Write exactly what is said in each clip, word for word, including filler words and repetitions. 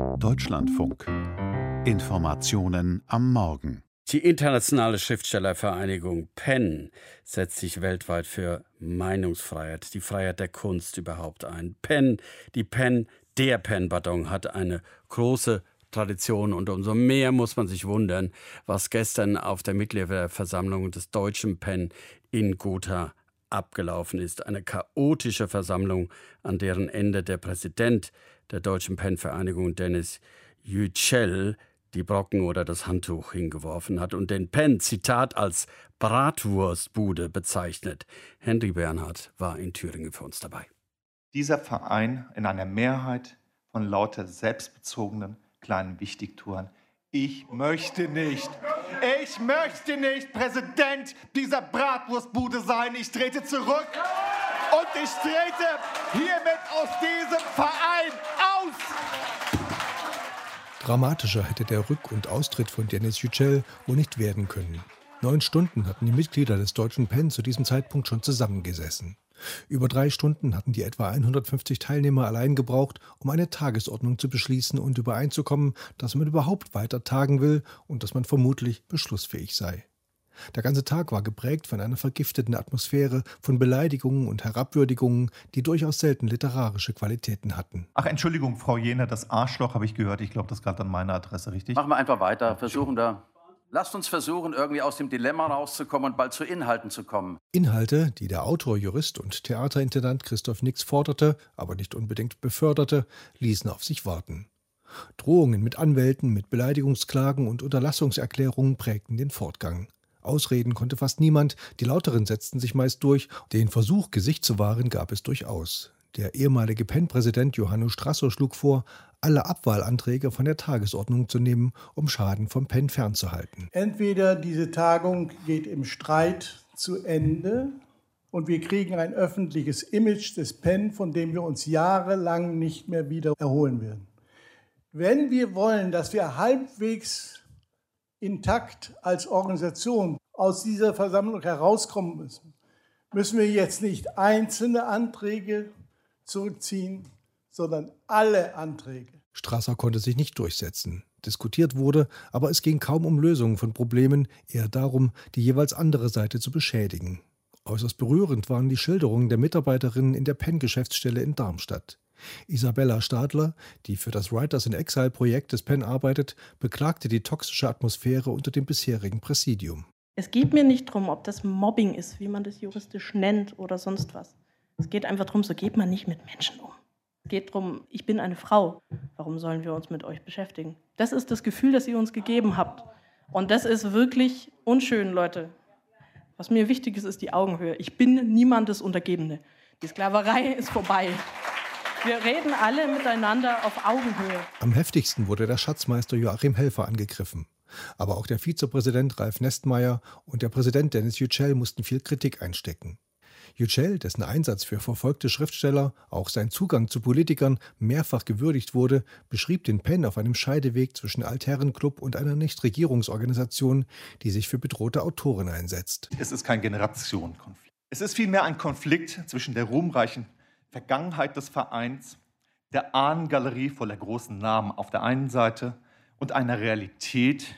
Deutschlandfunk. Informationen am Morgen. Die internationale Schriftstellervereinigung PEN setzt sich weltweit für Meinungsfreiheit, die Freiheit der Kunst überhaupt ein. PEN, die PEN, der PEN-Pardon, hat eine große Tradition und umso mehr muss man sich wundern, was gestern auf der Mitgliederversammlung des deutschen PEN in Gotha abgelaufen ist. Eine chaotische Versammlung, an deren Ende der Präsident der deutschen PEN-Vereinigung, Dennis Yücel, die Brocken oder das Handtuch hingeworfen hat und den PEN, Zitat, als Bratwurstbude bezeichnet. Henry Bernhard war in Thüringen für uns dabei. Dieser Verein in einer Mehrheit von lauter selbstbezogenen kleinen Wichtigtouren. Ich möchte nicht, ich möchte nicht Präsident dieser Bratwurstbude sein. Ich trete zurück und ich trete hiermit aus diesem Verein aus. Dramatischer hätte der Rück- und Austritt von Dennis Yücel wohl nicht werden können. Neun Stunden hatten die Mitglieder des deutschen PEN zu diesem Zeitpunkt schon zusammengesessen. Über drei Stunden hatten die etwa hundertfünfzig Teilnehmer allein gebraucht, um eine Tagesordnung zu beschließen und übereinzukommen, dass man überhaupt weiter tagen will und dass man vermutlich beschlussfähig sei. Der ganze Tag war geprägt von einer vergifteten Atmosphäre, von Beleidigungen und Herabwürdigungen, die durchaus selten literarische Qualitäten hatten. Ach, Entschuldigung, Frau Jehner, das Arschloch habe ich gehört. Ich glaube, das galt an meiner Adresse, richtig? Machen wir einfach weiter, versuchen da. Lasst uns versuchen, irgendwie aus dem Dilemma rauszukommen und bald zu Inhalten zu kommen. Inhalte, die der Autor, Jurist und Theaterintendant Christoph Nix forderte, aber nicht unbedingt beförderte, ließen auf sich warten. Drohungen mit Anwälten, mit Beleidigungsklagen und Unterlassungserklärungen prägten den Fortgang. Ausreden konnte fast niemand, die Lauteren setzten sich meist durch, den Versuch, Gesicht zu wahren, gab es durchaus. Der ehemalige PEN-Präsident Johannes Strasser schlug vor, alle Abwahlanträge von der Tagesordnung zu nehmen, um Schaden vom PEN fernzuhalten. Entweder diese Tagung geht im Streit zu Ende und wir kriegen ein öffentliches Image des PEN, von dem wir uns jahrelang nicht mehr wieder erholen werden. Wenn wir wollen, dass wir halbwegs intakt als Organisation aus dieser Versammlung herauskommen müssen, müssen wir jetzt nicht einzelne Anträge zurückziehen, sondern alle Anträge. Strasser konnte sich nicht durchsetzen. Diskutiert wurde, aber es ging kaum um Lösungen von Problemen, eher darum, die jeweils andere Seite zu beschädigen. Äußerst berührend waren die Schilderungen der Mitarbeiterinnen in der PEN-Geschäftsstelle in Darmstadt. Isabella Stadler, die für das Writers in Exile-Projekt des PEN arbeitet, beklagte die toxische Atmosphäre unter dem bisherigen Präsidium. Es geht mir nicht darum, ob das Mobbing ist, wie man das juristisch nennt oder sonst was. Es geht einfach darum, so geht man nicht mit Menschen um. Es geht darum, ich bin eine Frau. Warum sollen wir uns mit euch beschäftigen? Das ist das Gefühl, das ihr uns gegeben habt. Und das ist wirklich unschön, Leute. Was mir wichtig ist, ist die Augenhöhe. Ich bin niemandes Untergebene. Die Sklaverei ist vorbei. Wir reden alle miteinander auf Augenhöhe. Am heftigsten wurde der Schatzmeister Joachim Helfer angegriffen. Aber auch der Vizepräsident Ralf Nestmeier und der Präsident Dennis Yücel mussten viel Kritik einstecken. Yücel, dessen Einsatz für verfolgte Schriftsteller, auch sein Zugang zu Politikern mehrfach gewürdigt wurde, beschrieb den PEN auf einem Scheideweg zwischen Altherrenclub und einer Nichtregierungsorganisation, die sich für bedrohte Autoren einsetzt. Es ist kein Generationenkonflikt. Es ist vielmehr ein Konflikt zwischen der ruhmreichen Vergangenheit des Vereins, der Ahnengalerie voller großen Namen auf der einen Seite und einer Realität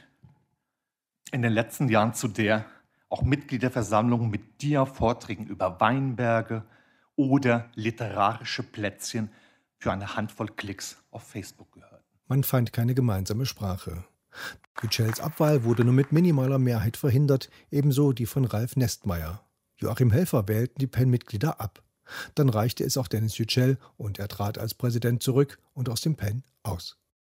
in den letzten Jahren, zu der auch Mitgliederversammlungen mit Dia-Vorträgen über Weinberge oder literarische Plätzchen für eine Handvoll Klicks auf Facebook gehörten. Man fand keine gemeinsame Sprache. Yücels Abwahl wurde nur mit minimaler Mehrheit verhindert, ebenso die von Ralf Nestmeier. Joachim Helfer wählten die PEN-Mitglieder ab. Dann reichte es auch Dennis Yücel und er trat als Präsident zurück und aus dem PEN aus.